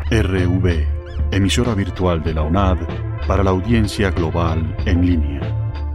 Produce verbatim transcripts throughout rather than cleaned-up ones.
R V, emisora virtual de la UNAD para la audiencia global en línea.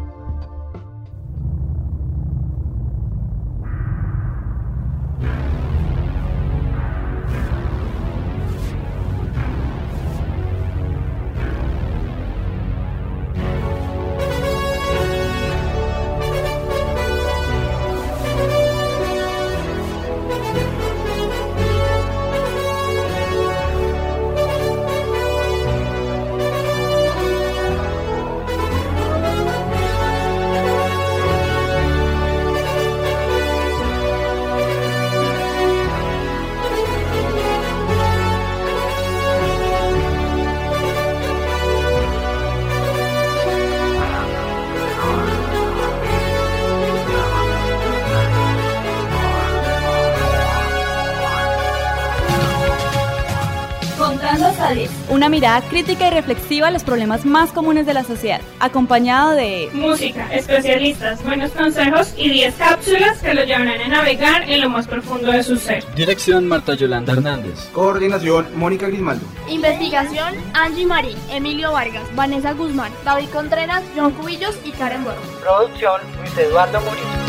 Una mirada crítica y reflexiva a los problemas más comunes de la sociedad, acompañado de música, especialistas, buenos consejos y diez cápsulas que lo llevarán a navegar en lo más profundo de su ser. Dirección Marta Yolanda Hernández. Coordinación Mónica Grimaldo. Investigación Angie Marín, Emilio Vargas, Vanessa Guzmán, David Contreras, John Cubillos y Karen Borro. Producción Luis Eduardo Murillo.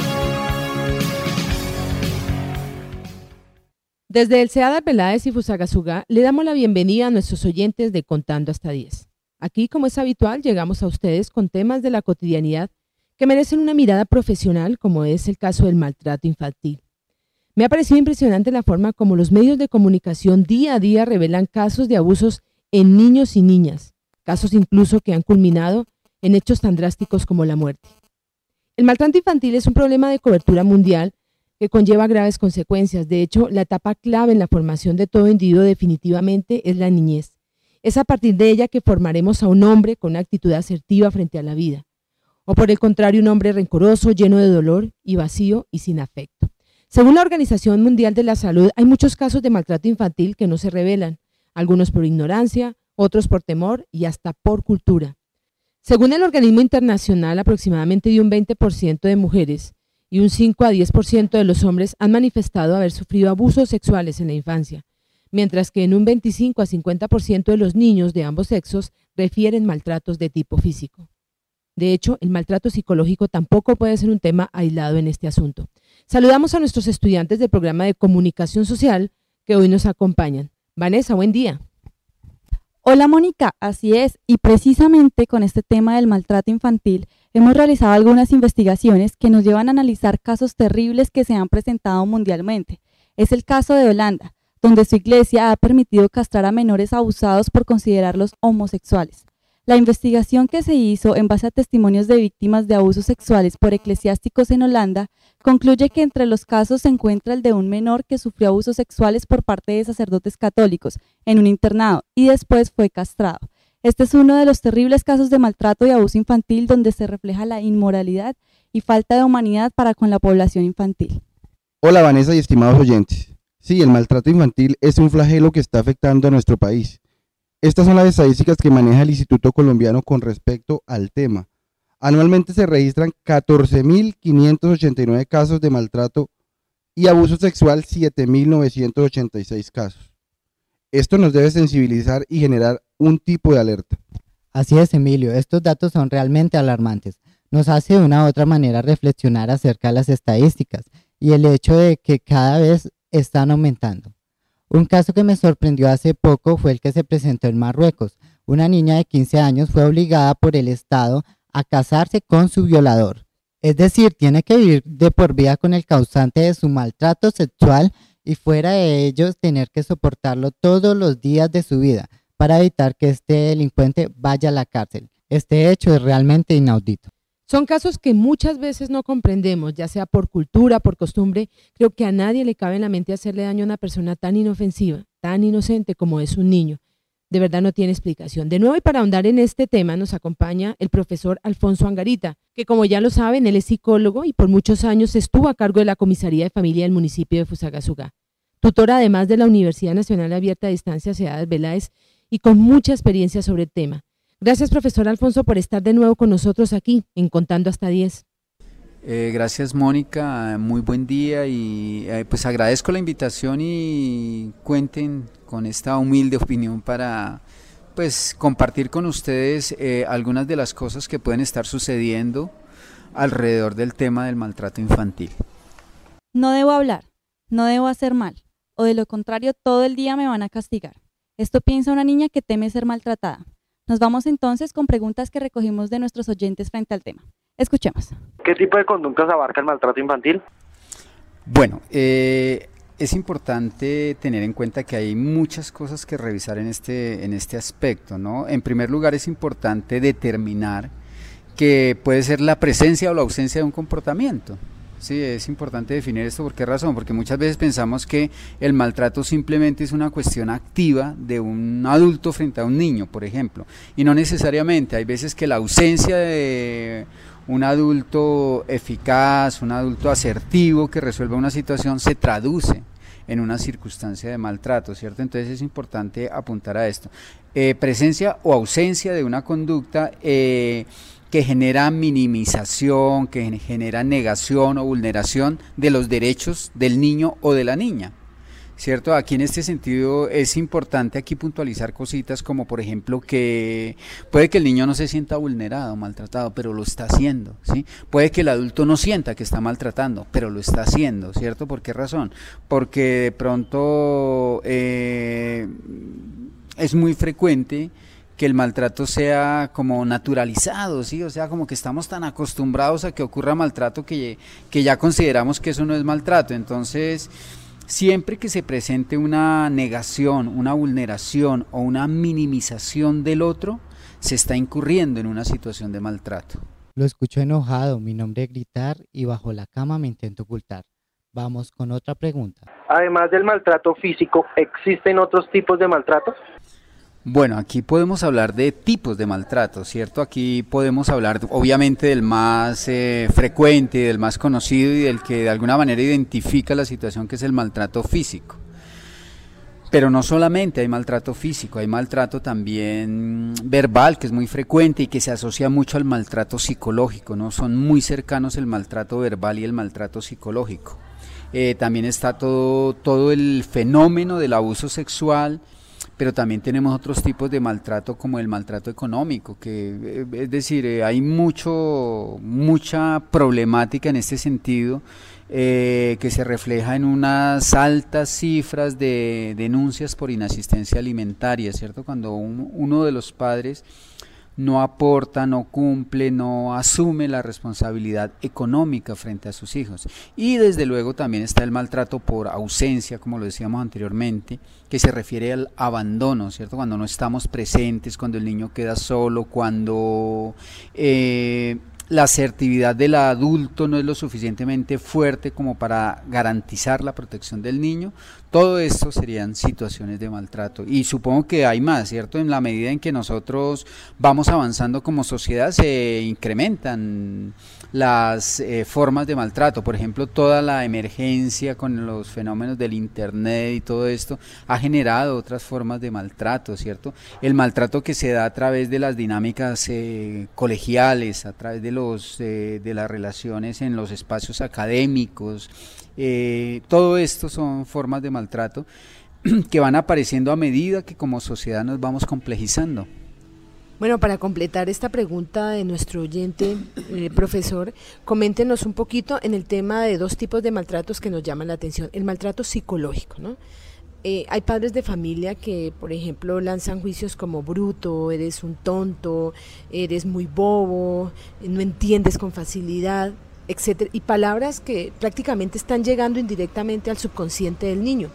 Desde el SEAD Arbeláez y Fusagasugá le damos la bienvenida a nuestros oyentes de Contando hasta diez. Aquí, como es habitual, llegamos a ustedes con temas de la cotidianidad que merecen una mirada profesional, como es el caso del maltrato infantil. Me ha parecido impresionante la forma como los medios de comunicación día a día revelan casos de abusos en niños y niñas, casos incluso que han culminado en hechos tan drásticos como la muerte. El maltrato infantil es un problema de cobertura mundial que conlleva graves consecuencias. De hecho, la etapa clave en la formación de todo individuo definitivamente es la niñez. Es a partir de ella que formaremos a un hombre con una actitud asertiva frente a la vida, o por el contrario, un hombre rencoroso, lleno de dolor y vacío y sin afecto. Según la Organización Mundial de la Salud, hay muchos casos de maltrato infantil que no se revelan, algunos por ignorancia, otros por temor y hasta por cultura. Según el organismo internacional, aproximadamente de un veinte por ciento de mujeres y un cinco a diez por ciento de los hombres han manifestado haber sufrido abusos sexuales en la infancia, mientras que en un veinticinco a cincuenta por ciento de los niños de ambos sexos refieren maltratos de tipo físico. De hecho, el maltrato psicológico tampoco puede ser un tema aislado en este asunto. Saludamos a nuestros estudiantes del programa de comunicación social que hoy nos acompañan. Vanessa, buen día. Hola Mónica, así es, y precisamente con este tema del maltrato infantil hemos realizado algunas investigaciones que nos llevan a analizar casos terribles que se han presentado mundialmente. Es el caso de Holanda, donde su iglesia ha permitido castrar a menores abusados por considerarlos homosexuales. La investigación que se hizo en base a testimonios de víctimas de abusos sexuales por eclesiásticos en Holanda concluye que entre los casos se encuentra el de un menor que sufrió abusos sexuales por parte de sacerdotes católicos en un internado y después fue castrado. Este es uno de los terribles casos de maltrato y abuso infantil donde se refleja la inmoralidad y falta de humanidad para con la población infantil. Hola Vanessa y estimados oyentes. Sí, el maltrato infantil es un flagelo que está afectando a nuestro país. Estas son las estadísticas que maneja el Instituto Colombiano con respecto al tema. Anualmente se registran catorce mil quinientos ochenta y nueve casos de maltrato y abuso sexual, siete mil novecientos ochenta y seis casos. Esto nos debe sensibilizar y generar un tipo de alerta. Así es, Emilio, estos datos son realmente alarmantes. Nos hace de una u otra manera reflexionar acerca de las estadísticas y el hecho de que cada vez están aumentando. Un caso que me sorprendió hace poco fue el que se presentó en Marruecos. Una niña de quince años fue obligada por el Estado a casarse con su violador. Es decir, tiene que vivir de por vida con el causante de su maltrato sexual y fuera de ellos tener que soportarlo todos los días de su vida para evitar que este delincuente vaya a la cárcel. Este hecho es realmente inaudito. Son casos que muchas veces no comprendemos, ya sea por cultura, por costumbre. Creo que a nadie le cabe en la mente hacerle daño a una persona tan inofensiva, tan inocente como es un niño. De verdad no tiene explicación. De nuevo, y para ahondar en este tema, nos acompaña el profesor Alfonso Angarita, que como ya lo saben, él es psicólogo y por muchos años estuvo a cargo de la Comisaría de Familia del municipio de Fusagasugá. Tutor además de la Universidad Nacional Abierta a Distancia SEAD Arbeláez y con mucha experiencia sobre el tema. Gracias, profesor Alfonso, por estar de nuevo con nosotros aquí en Contando hasta diez. Eh, gracias Mónica, muy buen día y eh, pues agradezco la invitación y cuenten con esta humilde opinión para pues compartir con ustedes eh, algunas de las cosas que pueden estar sucediendo alrededor del tema del maltrato infantil. No debo hablar, no debo hacer mal, o de lo contrario todo el día me van a castigar. Esto piensa una niña que teme ser maltratada. Nos vamos entonces con preguntas que recogimos de nuestros oyentes frente al tema. Escuchemos. ¿Qué tipo de conductas abarca el maltrato infantil? Bueno, eh, es importante tener en cuenta que hay muchas cosas que revisar en este, en este aspecto, ¿no? En primer lugar, es importante determinar que puede ser la presencia o la ausencia de un comportamiento. Sí, es importante definir esto. ¿Por qué razón? Porque muchas veces pensamos que el maltrato simplemente es una cuestión activa de un adulto frente a un niño, por ejemplo, y no necesariamente. Hay veces que la ausencia de un adulto eficaz, un adulto asertivo que resuelva una situación se traduce en una circunstancia de maltrato, ¿cierto? Entonces es importante apuntar a esto. Eh, presencia o ausencia de una conducta eh, que genera minimización, que genera negación o vulneración de los derechos del niño o de la niña, ¿cierto? Aquí en este sentido es importante aquí puntualizar cositas como por ejemplo que puede que el niño no se sienta vulnerado, maltratado, pero lo está haciendo, ¿sí? Puede que el adulto no sienta que está maltratando, pero lo está haciendo, ¿cierto? ¿Por qué razón? Porque de pronto eh, es muy frecuente que el maltrato sea como naturalizado, ¿sí? O sea, como que estamos tan acostumbrados a que ocurra maltrato que, que ya consideramos que eso no es maltrato. Entonces, siempre que se presente una negación, una vulneración o una minimización del otro, se está incurriendo en una situación de maltrato. Lo escucho enojado, mi nombre es gritar y bajo la cama me intento ocultar. Vamos con otra pregunta. Además del maltrato físico, ¿existen otros tipos de maltrato? Bueno, aquí podemos hablar de tipos de maltrato, ¿cierto? Aquí podemos hablar obviamente del más eh, frecuente, del más conocido y del que de alguna manera identifica la situación, que es el maltrato físico. Pero no solamente hay maltrato físico, hay maltrato también verbal, que es muy frecuente y que se asocia mucho al maltrato psicológico, ¿no? Son muy cercanos el maltrato verbal y el maltrato psicológico. Eh, también está todo, todo el fenómeno del abuso sexual, pero también tenemos otros tipos de maltrato como el maltrato económico, que es decir, hay mucho, mucha problemática en este sentido, eh, que se refleja en unas altas cifras de denuncias por inasistencia alimentaria, ¿cierto? Cuando un, uno de los padres no aporta, no cumple, no asume la responsabilidad económica frente a sus hijos. Y desde luego también está el maltrato por ausencia, como lo decíamos anteriormente, que se refiere al abandono, ¿cierto? Cuando no estamos presentes, cuando el niño queda solo, cuando eh, la asertividad del adulto no es lo suficientemente fuerte como para garantizar la protección del niño. Todo esto serían situaciones de maltrato y supongo que hay más, ¿cierto? En la medida en que nosotros vamos avanzando como sociedad se incrementan las eh, formas de maltrato. Por ejemplo, toda la emergencia con los fenómenos del internet y todo esto ha generado otras formas de maltrato, ¿cierto? El maltrato que se da a través de las dinámicas eh, colegiales, a través de los eh, de las relaciones en los espacios académicos, eh, todo esto son formas de maltrato que van apareciendo a medida que como sociedad nos vamos complejizando. Bueno, para completar esta pregunta de nuestro oyente, eh, profesor, coméntenos un poquito en el tema de dos tipos de maltratos que nos llaman la atención. El maltrato psicológico, ¿no? Eh, hay padres de familia que, por ejemplo, lanzan juicios como bruto, eres un tonto, eres muy bobo, no entiendes con facilidad, etcétera, y palabras que prácticamente están llegando indirectamente al subconsciente del niño.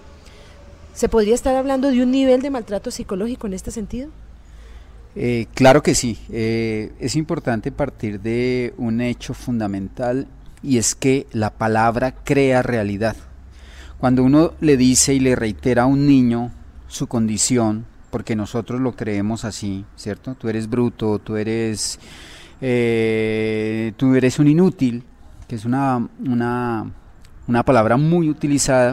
¿Se podría estar hablando de un nivel de maltrato psicológico en este sentido? Eh, claro que sí, eh, es importante partir de un hecho fundamental y es que la palabra crea realidad. Cuando uno le dice y le reitera a un niño su condición, porque nosotros lo creemos así, ¿cierto? Tú eres bruto, tú eres, eh, tú eres un inútil, que es una, una, una palabra muy utilizada.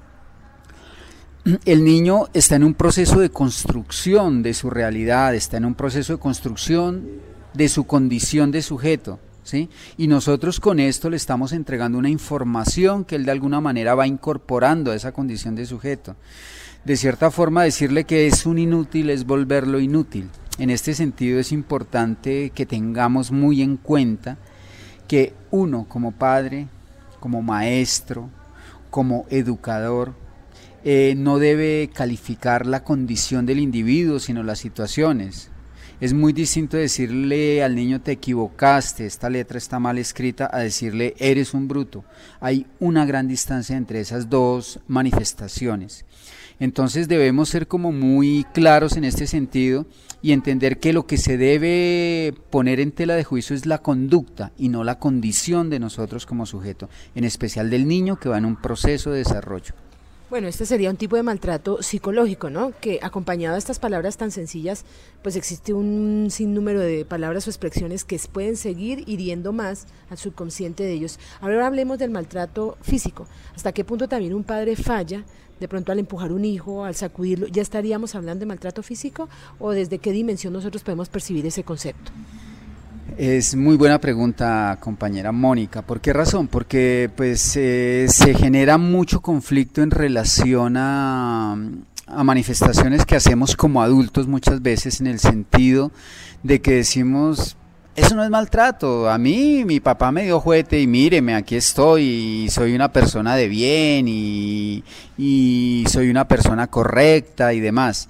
El niño está en un proceso de construcción de su realidad, está en un proceso de construcción de su condición de sujeto, ¿sí? Y nosotros con esto le estamos entregando una información que él de alguna manera va incorporando a esa condición de sujeto. De cierta forma, decirle que es un inútil es volverlo inútil. En este sentido es importante que tengamos muy en cuenta que uno como padre, como maestro, como educador, eh, no debe calificar la condición del individuo, sino las situaciones. Es muy distinto decirle al niño te equivocaste, esta letra está mal escrita, a decirle eres un bruto. Hay una gran distancia entre esas dos manifestaciones. Entonces debemos ser como muy claros en este sentido y entender que lo que se debe poner en tela de juicio es la conducta y no la condición de nosotros como sujeto, en especial del niño que va en un proceso de desarrollo. Bueno, este sería un tipo de maltrato psicológico, ¿no? Que acompañado de estas palabras tan sencillas, pues existe un sinnúmero de palabras o expresiones que pueden seguir hiriendo más al subconsciente de ellos. Ahora hablemos del maltrato físico. ¿Hasta qué punto también un padre falla de pronto al empujar un hijo, al sacudirlo? ¿Ya estaríamos hablando de maltrato físico o desde qué dimensión nosotros podemos percibir ese concepto? Es muy buena pregunta, compañera Mónica. ¿Por qué razón? Porque pues eh, se genera mucho conflicto en relación a, a manifestaciones que hacemos como adultos muchas veces, en el sentido de que decimos, eso no es maltrato, a mí mi papá me dio juguete y míreme, aquí estoy y soy una persona de bien y, y soy una persona correcta y demás.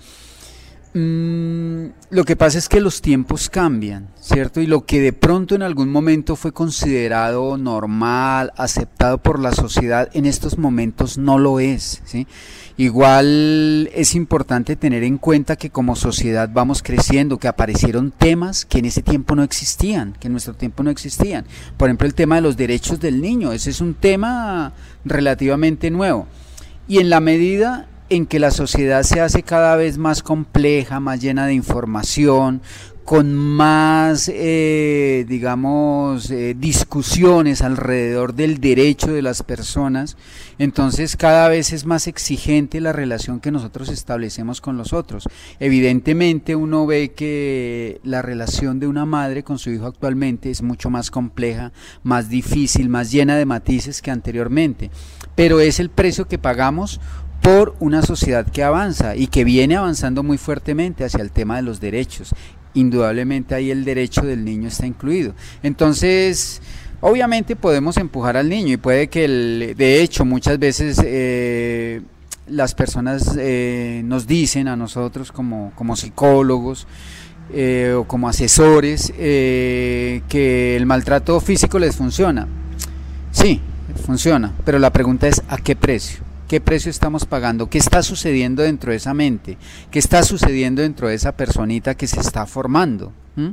Mm, lo que pasa es que los tiempos cambian, ¿cierto? Y lo que de pronto en algún momento fue considerado normal, aceptado por la sociedad, en estos momentos no lo es, ¿sí? Igual es importante tener en cuenta que como sociedad vamos creciendo, que aparecieron temas que en ese tiempo no existían, que en nuestro tiempo no existían. Por ejemplo, el tema de los derechos del niño, ese es un tema relativamente nuevo. Y en la medida en que la sociedad se hace cada vez más compleja, más llena de información, con más, eh, digamos, eh, discusiones alrededor del derecho de las personas, entonces cada vez es más exigente la relación que nosotros establecemos con los otros. Evidentemente uno ve que la relación de una madre con su hijo actualmente es mucho más compleja, más difícil, más llena de matices que anteriormente, pero es el precio que pagamos por una sociedad que avanza y que viene avanzando muy fuertemente hacia el tema de los derechos. Indudablemente ahí el derecho del niño está incluido. Entonces, obviamente podemos empujar al niño y puede que, el, de hecho, muchas veces eh, las personas eh, nos dicen a nosotros como, como psicólogos eh, o como asesores eh, que el maltrato físico les funciona. Sí, funciona, pero la pregunta es ¿a qué precio? ¿Qué precio estamos pagando? ¿Qué está sucediendo dentro de esa mente? ¿Qué está sucediendo dentro de esa personita que se está formando? ¿Mm?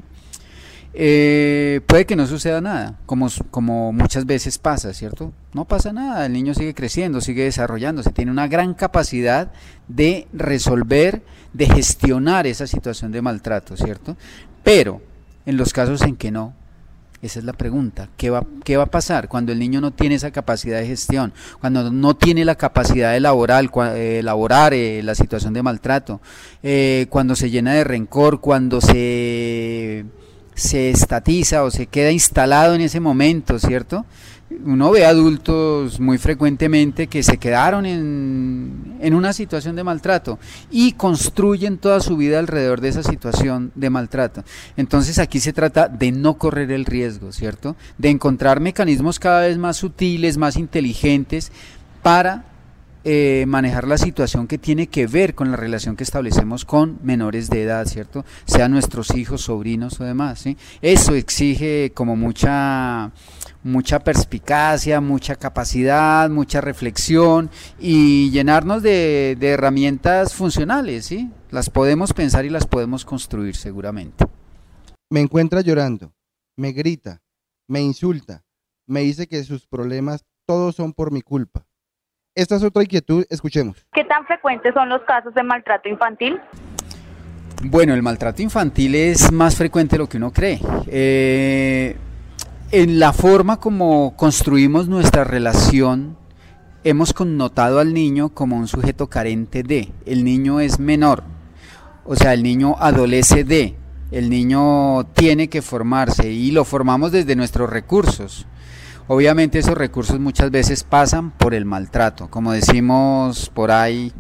Eh, puede que no suceda nada, como, como muchas veces pasa, ¿cierto? No pasa nada, el niño sigue creciendo, sigue desarrollándose, tiene una gran capacidad de resolver, de gestionar esa situación de maltrato, ¿cierto? Pero en los casos en que no, esa es la pregunta, ¿qué va, qué va a pasar cuando el niño no tiene esa capacidad de gestión, cuando no tiene la capacidad de elaborar, eh, elaborar eh, la situación de maltrato, eh, cuando se llena de rencor, cuando se, se estatiza o se queda instalado en ese momento, ¿cierto? Uno ve adultos muy frecuentemente que se quedaron en, en una situación de maltrato y construyen toda su vida alrededor de esa situación de maltrato. Entonces aquí se trata de no correr el riesgo, ¿cierto? De encontrar mecanismos cada vez más sutiles, más inteligentes para eh, manejar la situación que tiene que ver con la relación que establecemos con menores de edad, ¿cierto? Sean nuestros hijos, sobrinos o demás, ¿sí? Eso exige como mucha... mucha perspicacia, mucha capacidad, mucha reflexión y llenarnos de, de herramientas funcionales, ¿sí? Las podemos pensar y las podemos construir seguramente. Me encuentra llorando, me grita, me insulta, me dice que sus problemas todos son por mi culpa. Esta es otra inquietud, escuchemos. ¿Qué tan frecuentes son los casos de maltrato infantil? Bueno, el maltrato infantil es más frecuente de lo que uno cree. Eh... En la forma como construimos nuestra relación, hemos connotado al niño como un sujeto carente de, el niño es menor, o sea, el niño adolece de, El niño tiene que formarse y lo formamos desde nuestros recursos. Obviamente esos recursos muchas veces pasan por el maltrato, como decimos por ahí,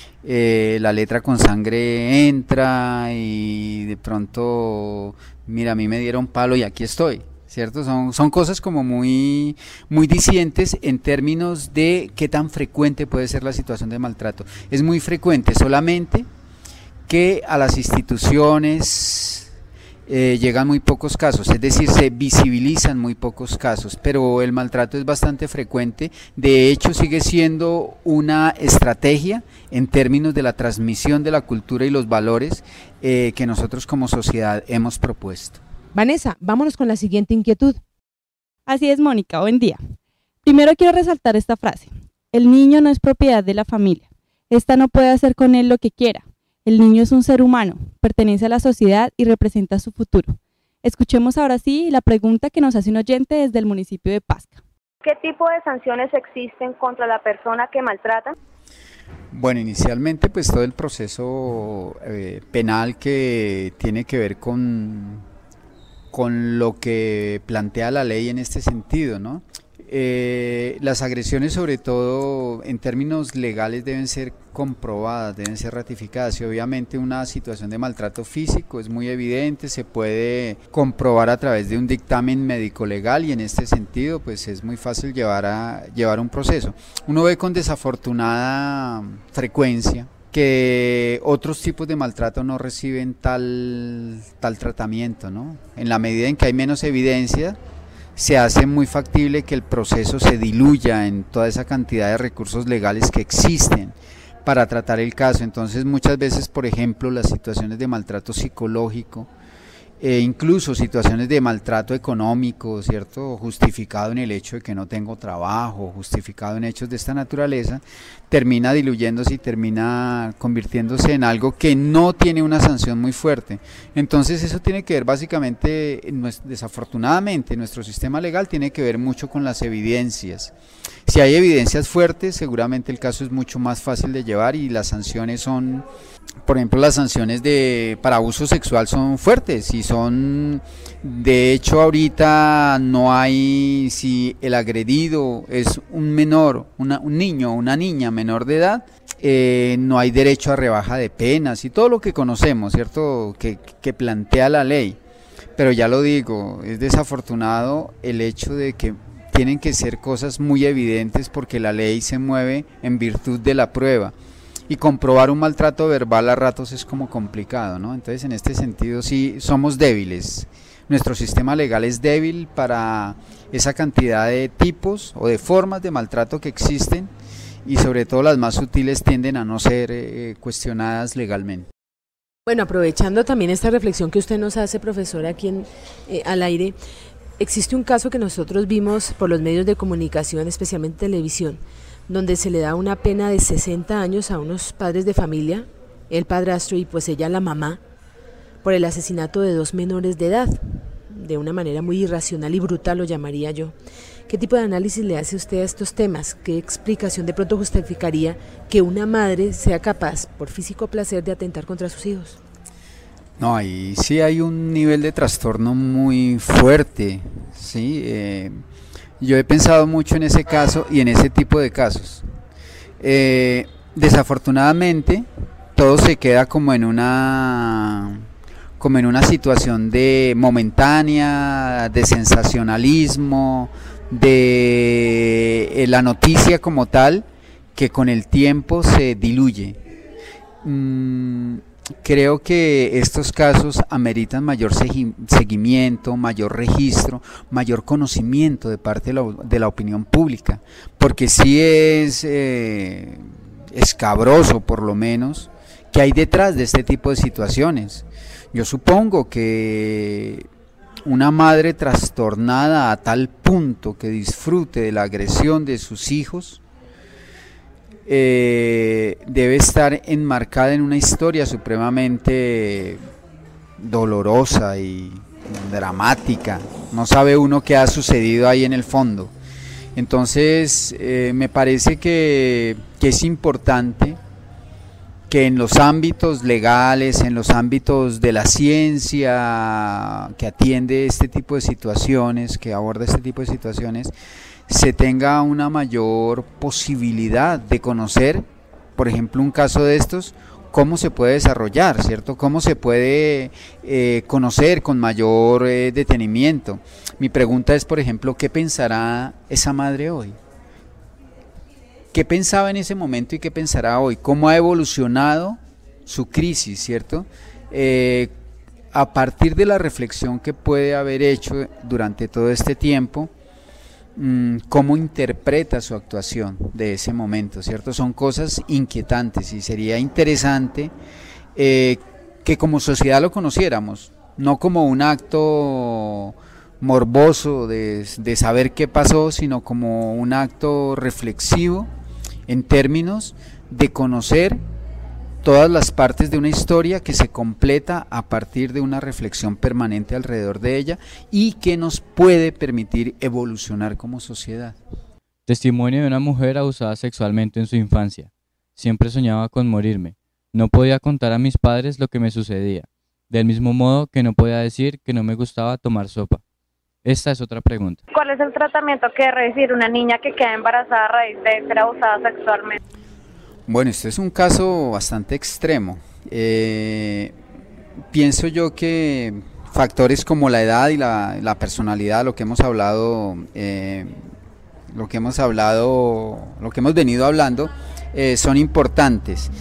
eh, la letra con sangre entra y de pronto, mira, a mí me dieron palo y aquí estoy, ¿cierto? Son, son cosas como muy, muy dicientes en términos de qué tan frecuente puede ser la situación de maltrato. Es muy frecuente, solamente que a las instituciones Eh, llegan muy pocos casos, es decir, se visibilizan muy pocos casos, pero el maltrato es bastante frecuente. De hecho, sigue siendo una estrategia en términos de la transmisión de la cultura y los valores eh, que nosotros como sociedad hemos propuesto. Vanessa, vámonos con la siguiente inquietud. Así es, Mónica, buen día. Primero quiero resaltar esta frase: el niño no es propiedad de la familia, esta no puede hacer con él lo que quiera. El niño es un ser humano, pertenece a la sociedad y representa su futuro. Escuchemos ahora sí la pregunta que nos hace un oyente desde el municipio de Pasca. ¿Qué tipo de sanciones existen contra la persona que maltrata? Bueno, inicialmente pues todo el proceso eh, penal que tiene que ver con, con lo que plantea la ley en este sentido, ¿no? Eh, las agresiones, sobre todo en términos legales, deben ser comprobadas, deben ser ratificadas, y obviamente una situación de maltrato físico es muy evidente, se puede comprobar a través de un dictamen médico legal, y en este sentido pues es muy fácil llevar, a, llevar un proceso. Uno ve con desafortunada frecuencia que otros tipos de maltrato no reciben tal, tal tratamiento, ¿no? En la medida en que hay menos evidencia, se hace muy factible que el proceso se diluya en toda esa cantidad de recursos legales que existen para tratar el caso. Entonces muchas veces, por ejemplo, las situaciones de maltrato psicológico, e incluso situaciones de maltrato económico, ¿cierto?, justificado en el hecho de que no tengo trabajo, justificado en hechos de esta naturaleza, termina diluyéndose y termina convirtiéndose en algo que no tiene una sanción muy fuerte. Entonces eso tiene que ver básicamente, desafortunadamente, nuestro sistema legal tiene que ver mucho con las evidencias. Si hay evidencias fuertes, seguramente el caso es mucho más fácil de llevar, y las sanciones son, por ejemplo, las sanciones de para abuso sexual son fuertes y son, de hecho ahorita no hay, si el agredido es un menor, una, un niño o una niña menor de edad, eh, no hay derecho a rebaja de penas y todo lo que conocemos, ¿cierto?, que, que plantea la ley. Pero ya lo digo, es desafortunado el hecho de que tienen que ser cosas muy evidentes, porque la ley se mueve en virtud de la prueba, y comprobar un maltrato verbal a ratos es como complicado, ¿no? Entonces en este sentido sí somos débiles, nuestro sistema legal es débil para esa cantidad de tipos o de formas de maltrato que existen, y sobre todo las más sutiles tienden a no ser eh, cuestionadas legalmente. Bueno, aprovechando también esta reflexión que usted nos hace, profesora, aquí en, eh, al aire, existe un caso que nosotros vimos por los medios de comunicación, especialmente televisión, donde se le da una pena de sesenta años a unos padres de familia, el padrastro y pues ella la mamá, por el asesinato de dos menores de edad, de una manera muy irracional y brutal, lo llamaría yo. ¿Qué tipo de análisis le hace usted a estos temas? ¿Qué explicación de pronto justificaría que una madre sea capaz, por físico placer, de atentar contra sus hijos? No, ahí sí hay un nivel de trastorno muy fuerte, ¿sí? Eh, yo he pensado mucho en ese caso y en ese tipo de casos. Eh, desafortunadamente, todo se queda como en una, como en una situación de momentánea, de sensacionalismo, de eh, la noticia como tal, que con el tiempo se diluye. Mm, Creo que estos casos ameritan mayor seguimiento, mayor registro, mayor conocimiento de parte de la, de la opinión pública, porque sí es eh, escabroso, por lo menos, que hay detrás de este tipo de situaciones. Yo supongo que una madre trastornada a tal punto que disfrute de la agresión de sus hijos, Eh, debe estar enmarcada en una historia supremamente dolorosa y dramática. No sabe uno qué ha sucedido ahí en el fondo. Entonces eh, me parece que, que es importante que en los ámbitos legales, en los ámbitos de la ciencia que atiende este tipo de situaciones, que aborda este tipo de situaciones, se tenga una mayor posibilidad de conocer, por ejemplo, un caso de estos, cómo se puede desarrollar, ¿cierto? Cómo se puede eh, conocer con mayor eh, detenimiento. Mi pregunta es, por ejemplo, ¿qué pensará esa madre hoy? ¿Qué pensaba en ese momento y qué pensará hoy? ¿Cómo ha evolucionado su crisis, cierto? Eh, a partir de la reflexión que puede haber hecho durante todo este tiempo, mmm, ¿cómo interpreta su actuación de ese momento, cierto? Son cosas inquietantes y sería interesante eh, que como sociedad lo conociéramos, no como un acto morboso de, de saber qué pasó, sino como un acto reflexivo en términos de conocer todas las partes de una historia que se completa a partir de una reflexión permanente alrededor de ella y que nos puede permitir evolucionar como sociedad. Testimonio de una mujer abusada sexualmente en su infancia. Siempre soñaba con morirme. No podía contar a mis padres lo que me sucedía, del mismo modo que no podía decir que no me gustaba tomar sopa. Esta es otra pregunta. ¿Cuál es el tratamiento que debe recibir una niña que queda embarazada a raíz de ser abusada sexualmente? Bueno, este es un caso bastante extremo. Eh, pienso yo que factores como la edad y la, la personalidad, lo que hemos hablado, eh, lo que hemos hablado, lo que hemos venido hablando, eh, son importantes.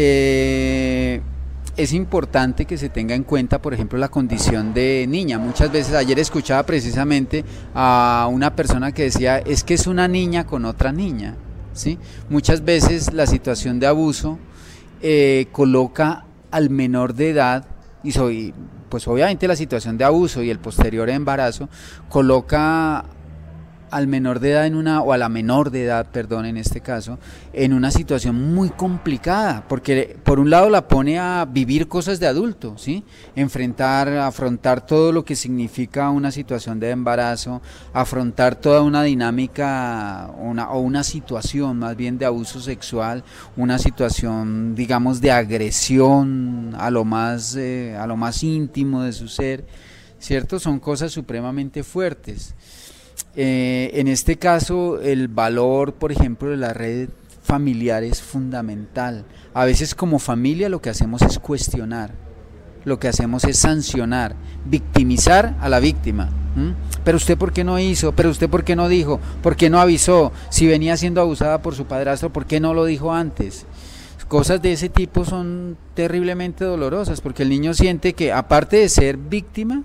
Eh, Es importante que se tenga en cuenta, por ejemplo, la condición de niña. Muchas veces, ayer escuchaba precisamente a una persona que decía, es que es una niña con otra niña, ¿sí? Muchas veces la situación de abuso eh, coloca al menor de edad, y soy, pues obviamente la situación de abuso y el posterior embarazo, coloca al menor de edad en una, o a la menor de edad, perdón, en este caso, en una situación muy complicada, porque por un lado la pone a vivir cosas de adulto, ¿sí? Enfrentar, afrontar todo lo que significa una situación de embarazo, afrontar toda una dinámica, una, o una situación más bien de abuso sexual, una situación, digamos, de agresión a lo más, eh, a lo más íntimo de su ser, ¿cierto? Son cosas supremamente fuertes. Eh, en este caso el valor, por ejemplo, de la red familiar es fundamental. A veces como familia lo que hacemos es cuestionar, lo que hacemos es sancionar, victimizar a la víctima. ¿Mm? Pero usted por qué no hizo, pero usted por qué no dijo, por qué no avisó, si venía siendo abusada por su padrastro, ¿por qué no lo dijo antes? Cosas de ese tipo son terriblemente dolorosas porque el niño siente que aparte de ser víctima,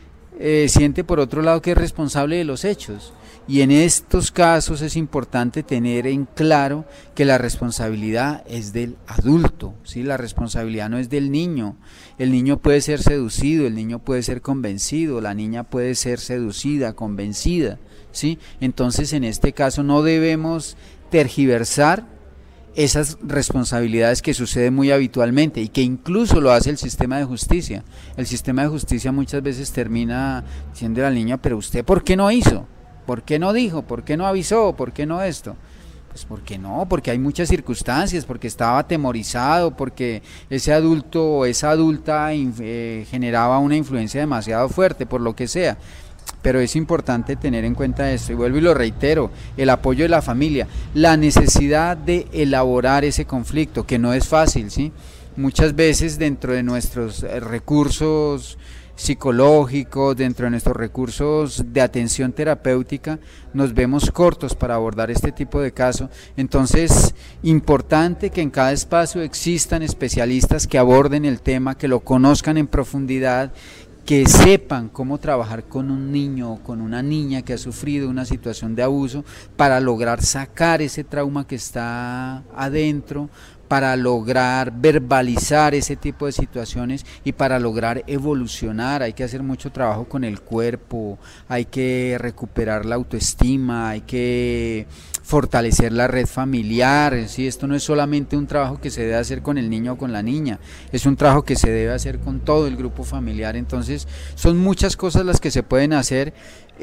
Eh, siente por otro lado que es responsable de los hechos, y en estos casos es importante tener en claro que la responsabilidad es del adulto, ¿sí? La responsabilidad no es del niño. El niño puede ser seducido, el niño puede ser convencido, la niña puede ser seducida, convencida, ¿sí? Entonces en este caso no debemos tergiversar esas responsabilidades que suceden muy habitualmente y que incluso lo hace el sistema de justicia. El sistema de justicia muchas veces termina diciendo a la niña, pero usted ¿por qué no hizo? ¿Por qué no dijo? ¿Por qué no avisó? ¿Por qué no esto? Pues porque no, porque hay muchas circunstancias, porque estaba atemorizado, porque ese adulto o esa adulta eh, generaba una influencia demasiado fuerte, por lo que sea. Pero es importante tener en cuenta esto, y vuelvo y lo reitero, el apoyo de la familia, la necesidad de elaborar ese conflicto, que no es fácil, ¿sí? Muchas veces dentro de nuestros recursos psicológicos, dentro de nuestros recursos de atención terapéutica, nos vemos cortos para abordar este tipo de casos. Entonces, importante que en cada espacio existan especialistas que aborden el tema, que lo conozcan en profundidad, que sepan cómo trabajar con un niño o con una niña que ha sufrido una situación de abuso para lograr sacar ese trauma que está adentro, para lograr verbalizar ese tipo de situaciones y para lograr evolucionar. Hay que hacer mucho trabajo con el cuerpo, hay que recuperar la autoestima, hay que fortalecer la red familiar, ¿sí? Esto no es solamente un trabajo que se debe hacer con el niño o con la niña, es un trabajo que se debe hacer con todo el grupo familiar. Entonces son muchas cosas las que se pueden hacer,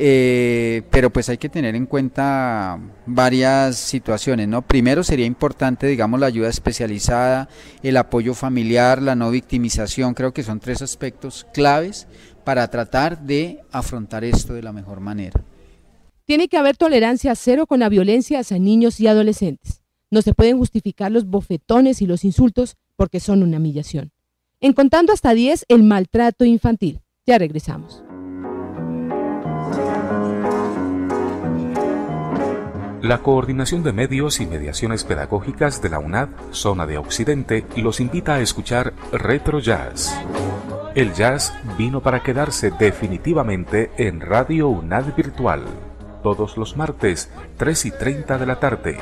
eh, pero pues hay que tener en cuenta varias situaciones, ¿no? Primero sería importante, digamos, la ayuda especial especializada, el apoyo familiar, la no victimización, creo que son tres aspectos claves para tratar de afrontar esto de la mejor manera. Tiene que haber tolerancia cero con la violencia hacia niños y adolescentes. No se pueden justificar los bofetones y los insultos porque son una humillación. En Contando hasta diez, el maltrato infantil. Ya regresamos. La Coordinación de Medios y Mediaciones Pedagógicas de la UNAD, Zona de Occidente, los invita a escuchar Retro Jazz. El jazz vino para quedarse definitivamente en Radio UNAD Virtual, todos los martes, tres y treinta de la tarde.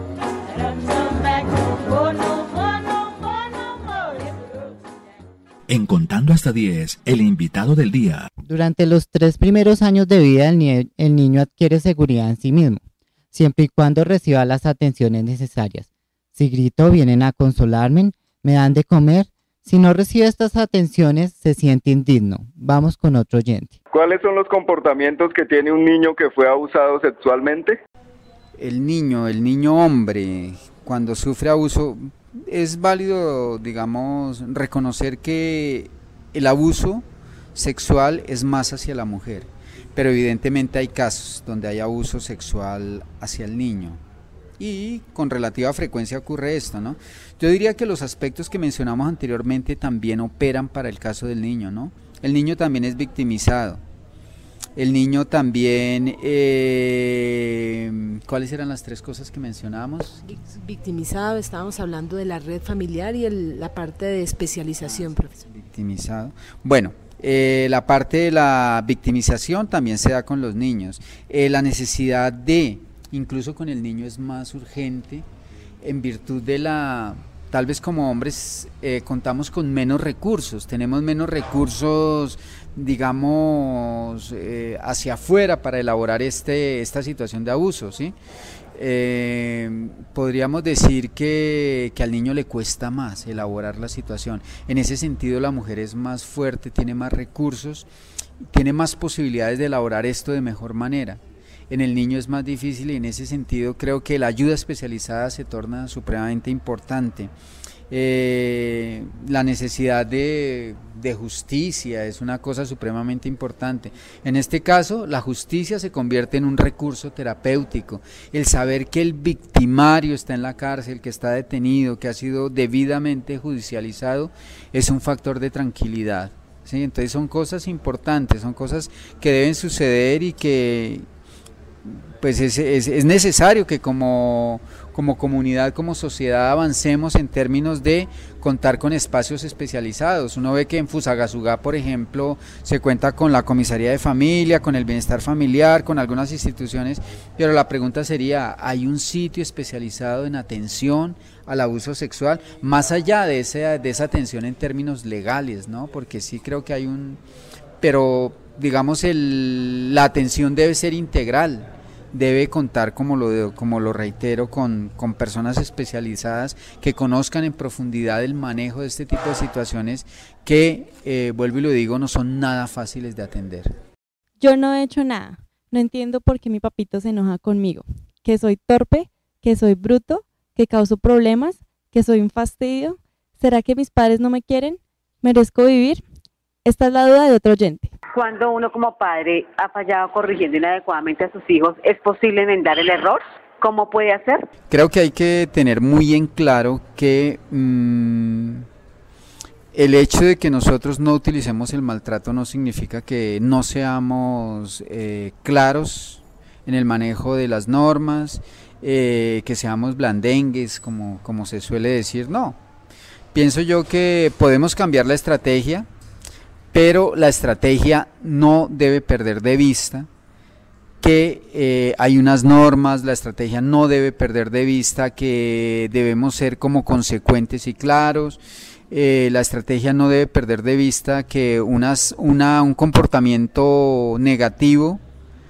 En Contando hasta diez, el invitado del día. Durante los tres primeros años de vida, el, ni- el niño adquiere seguridad en sí mismo, siempre y cuando reciba las atenciones necesarias. Si grito, vienen a consolarme, me dan de comer. Si no recibe estas atenciones, se siente indigno. Vamos con otro oyente. ¿Cuáles son los comportamientos que tiene un niño que fue abusado sexualmente? El niño, el niño hombre, cuando sufre abuso, es válido, digamos, reconocer que el abuso sexual es más hacia la mujer, pero evidentemente hay casos donde hay abuso sexual hacia el niño y con relativa frecuencia ocurre esto, ¿no? Yo diría que los aspectos que mencionamos anteriormente también operan para el caso del niño, ¿no? El niño también es victimizado. El niño también, eh, ¿cuáles eran las tres cosas que mencionábamos? Victimizado, estábamos hablando de la red familiar y el, la parte de especialización, profesor. Victimizado. Bueno, eh, la parte de la victimización también se da con los niños. Eh, la necesidad de, incluso con el niño es más urgente, en virtud de la... Tal vez como hombres eh, contamos con menos recursos, tenemos menos recursos, digamos, eh, hacia afuera para elaborar este, esta situación de abuso, ¿sí? Eh, podríamos decir que, que al niño le cuesta más elaborar la situación. En ese sentido la mujer es más fuerte, tiene más recursos, tiene más posibilidades de elaborar esto de mejor manera. En el niño es más difícil y en ese sentido creo que la ayuda especializada se torna supremamente importante. Eh, la necesidad de, de justicia es una cosa supremamente importante. En este caso, la justicia se convierte en un recurso terapéutico. El saber que el victimario está en la cárcel, que está detenido, que ha sido debidamente judicializado, es un factor de tranquilidad, ¿sí? Entonces son cosas importantes, son cosas que deben suceder y que... pues es, es, es necesario que como, como comunidad, como sociedad avancemos en términos de contar con espacios especializados. Uno ve que en Fusagasugá, por ejemplo, se cuenta con la comisaría de familia, con el bienestar familiar, con algunas instituciones, pero la pregunta sería, ¿hay un sitio especializado en atención al abuso sexual? Más allá de esa, de esa atención en términos legales, ¿no? Porque sí creo que hay un... pero digamos el, la atención debe ser integral. Debe contar, como lo, como lo reitero, con, con personas especializadas que conozcan en profundidad el manejo de este tipo de situaciones que, eh, vuelvo y lo digo, no son nada fáciles de atender. Yo no he hecho nada, no entiendo por qué mi papito se enoja conmigo, que soy torpe, que soy bruto, que causo problemas, que soy un fastidio. ¿Será que mis padres no me quieren? ¿Merezco vivir? Esta es la duda de otro oyente. Cuando uno como padre ha fallado corrigiendo inadecuadamente a sus hijos, ¿es posible enmendar el error? ¿Cómo puede hacer? Creo que hay que tener muy en claro que mmm, el hecho de que nosotros no utilicemos el maltrato no significa que no seamos eh, claros en el manejo de las normas, eh, que seamos blandengues, como, como se suele decir. No, pienso yo que podemos cambiar la estrategia, pero la estrategia no debe perder de vista que eh, hay unas normas, la estrategia no debe perder de vista que debemos ser como consecuentes y claros, eh, la estrategia no debe perder de vista que unas, una, un comportamiento negativo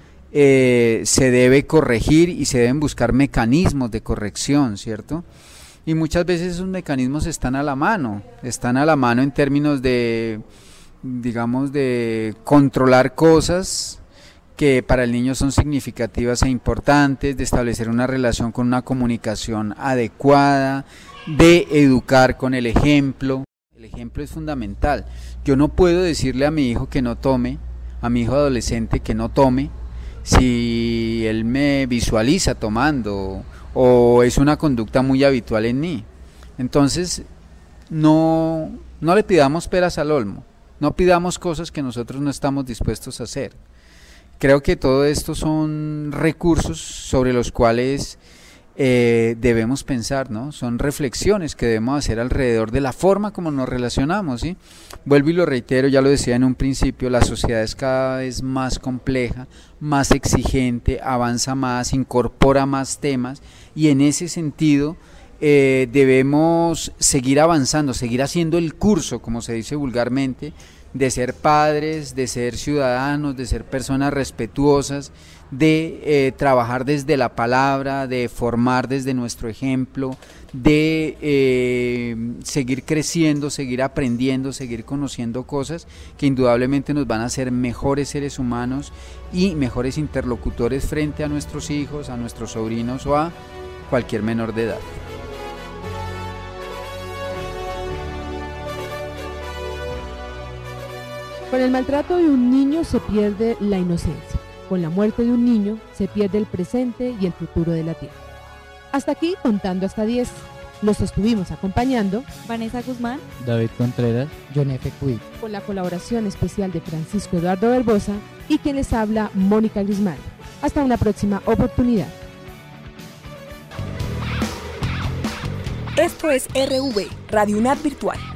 eh, se debe corregir y se deben buscar mecanismos de corrección, ¿cierto? Y muchas veces esos mecanismos están a la mano, están a la mano en términos de... digamos de controlar cosas que para el niño son significativas e importantes, de establecer una relación con una comunicación adecuada, de educar con el ejemplo. El ejemplo es fundamental. Yo no puedo decirle a mi hijo que no tome, a mi hijo adolescente que no tome, si él me visualiza tomando o es una conducta muy habitual en mí. Entonces, no, no le pidamos peras al olmo, no pidamos cosas que nosotros no estamos dispuestos a hacer. Creo que todo esto son recursos sobre los cuales eh, debemos pensar, ¿no? Son reflexiones que debemos hacer alrededor de la forma como nos relacionamos, ¿sí? Vuelvo y lo reitero, ya lo decía en un principio, la sociedad es cada vez más compleja, más exigente, avanza más, incorpora más temas, y en ese sentido eh, debemos seguir avanzando, seguir haciendo el curso, como se dice vulgarmente, de ser padres, de ser ciudadanos, de ser personas respetuosas, de eh, trabajar desde la palabra, de formar desde nuestro ejemplo, de eh, seguir creciendo, seguir aprendiendo, seguir conociendo cosas que indudablemente nos van a hacer mejores seres humanos y mejores interlocutores frente a nuestros hijos, a nuestros sobrinos o a cualquier menor de edad. Con el maltrato de un niño se pierde la inocencia. Con la muerte de un niño se pierde el presente y el futuro de la tierra. Hasta aquí, contando hasta diez. Los estuvimos acompañando Vanessa Guzmán, David Contreras, John F. Cuy, con la colaboración especial de Francisco Eduardo Verbosa y quien les habla, Mónica Grisman. Hasta una próxima oportunidad. Esto es R V, Radio UNAD Virtual.